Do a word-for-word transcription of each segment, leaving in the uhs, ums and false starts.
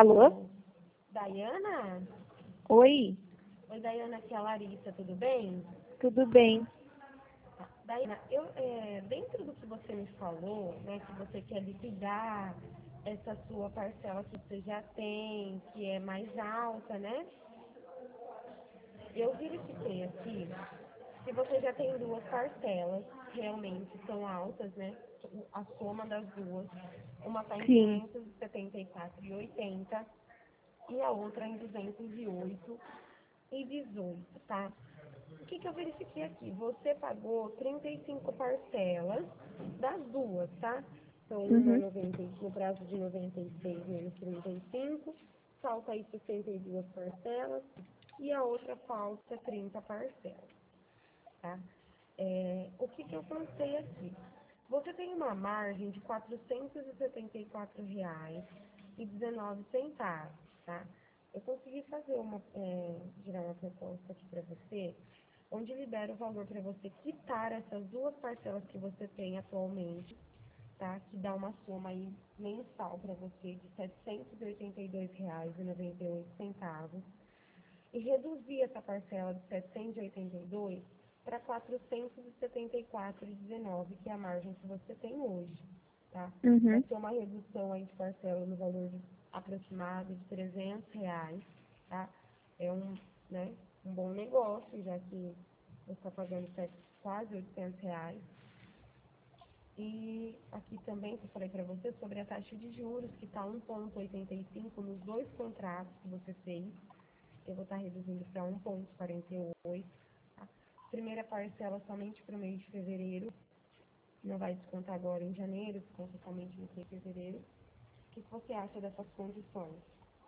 Alô? Daiana? Oi, Oi, Daiana, aqui é a Larissa, tudo bem? tudo bem? Daiana, eu, é, dentro do que você me falou, né, que você quer liquidar essa sua parcela que você já tem, que é mais alta, né? Eu verifiquei aqui que você já tem duas parcelas, realmente são altas, né? A soma das duas. Uma está em Sim. quinhentos e setenta e quatro reais e oitenta centavos e a outra em duzentos e oito reais e dezoito centavos, tá? O que, que eu verifiquei aqui? Você pagou trinta e cinco parcelas das duas, tá? Então, uma Uhum. noventa, no prazo de noventa e seis menos trinta e cinco, falta aí sessenta e duas parcelas e a outra falta trinta parcelas, tá? É, o que, que eu pensei aqui? Você tem uma margem de quatrocentos e setenta e quatro reais e dezenove centavos, tá? Eu consegui fazer uma, é, gerar uma proposta aqui para você, onde libera o valor para você quitar essas duas parcelas que você tem atualmente, tá? Que dá uma soma aí mensal para você de setecentos e oitenta e dois reais e noventa e oito centavos e reduzir essa parcela de setecentos e oitenta e dois para quatrocentos e setenta e quatro reais e dezenove centavos, que é a margem que você tem hoje, tá? Vai Uhum. ter uma redução aí de parcela no valor de, aproximado de trezentos reais, tá? É um, né, um bom negócio, já que você está pagando quase oitocentos reais. E aqui também, que eu falei para você, sobre a taxa de juros, que está um vírgula oitenta e cinco nos dois contratos que você fez. Eu vou estar reduzindo para um vírgula quarenta e oito. Tá? Primeira parcela somente para o mês de fevereiro. Não vai descontar agora em janeiro, desconta somente no mês de fevereiro. O que você acha dessas condições?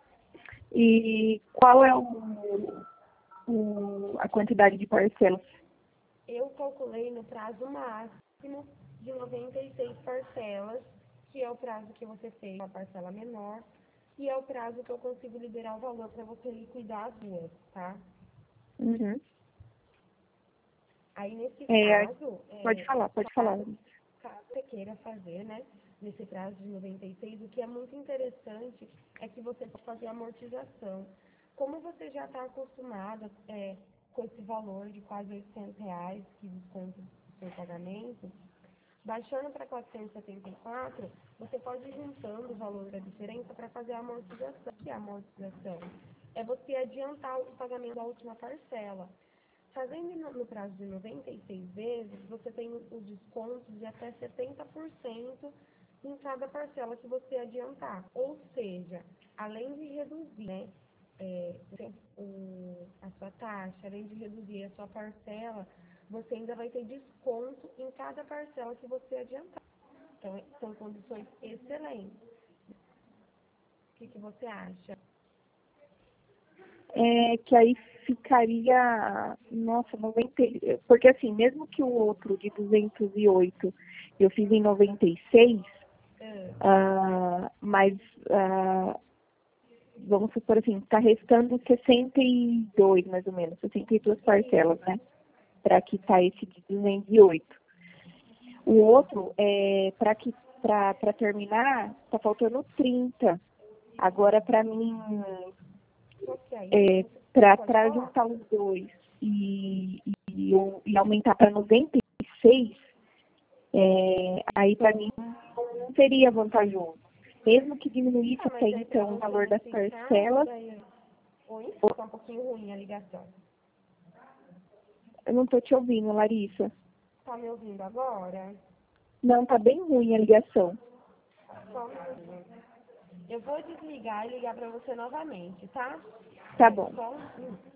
E qual é o, o, a quantidade de parcelas? Eu calculei no prazo máximo de noventa e seis parcelas, que é o prazo que você fez a parcela menor, e é o prazo que eu consigo liberar o valor para você liquidar as duas, tá? Uhum. Aí, nesse É, caso, pode é, falar, pode falar. caso, caso você queira fazer, né, nesse prazo de noventa e seis, o que é muito interessante é que você pode fazer amortização. Como você já está acostumada é, com esse valor de quase oitocentos reais que desconta o seu pagamento, baixando para quatrocentos e setenta e quatro, você pode ir juntando o valor da diferença para fazer a amortização. O que é a amortização? É você adiantar o pagamento da última parcela. Fazendo no, no prazo de noventa e seis vezes, você tem os descontos de até setenta por cento em cada parcela que você adiantar. Ou seja, além de reduzir, né, é, o, a sua taxa, além de reduzir a sua parcela, você ainda vai ter desconto em cada parcela que você adiantar. Então, são condições excelentes. O que, que você acha? É que aí ficaria, nossa, noventa, e- porque assim, mesmo que o outro de duzentos e oito eu fiz em noventa e seis, Ah, ah, mas ah, vamos supor assim, está restando sessenta e dois mais ou menos, sessenta e duas parcelas, né? Para quitar esse de duzentos e oito. O outro, é, para que para terminar, está faltando trinta. Agora, para mim, ok. é, Pode para falar. juntar os dois e, e, e aumentar para noventa e seis, é, aí para mim não seria vantajoso. Mesmo que diminuísse Ah, até mas aí para então o você, valor das nesse caso, parcelas, daí... Oi? Tá um pouquinho ruim a ligação. eu não estou te ouvindo, Larissa. Tá me ouvindo agora? Não, está bem ruim a ligação. Só um minutinho. Eu vou desligar e ligar para você novamente, tá? Tá bom. Só um minuto.